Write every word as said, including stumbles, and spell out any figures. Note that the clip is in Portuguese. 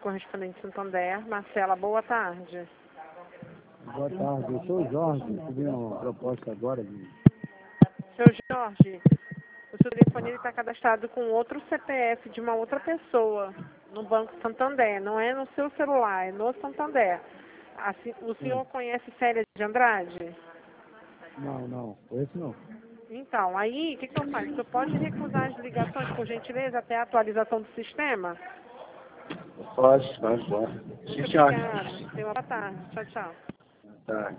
correspondente Santander. Marcela, boa tarde. Boa tarde, eu sou o Jorge, recebi uma proposta agora de... Seu Jorge, o seu telefone está cadastrado com outro C P F de uma outra pessoa no Banco Santander, não é no seu celular, é no Santander. Assim, o senhor conhece Célia de Andrade? Não, não, esse não. Então, aí, o que, que eu faço? O senhor pode recusar as ligações, por gentileza, até a atualização do sistema? Pode, pode, pode. Muito Sim, senhora. obrigada. Tenha uma boa tarde. Tchau, tchau. Tá.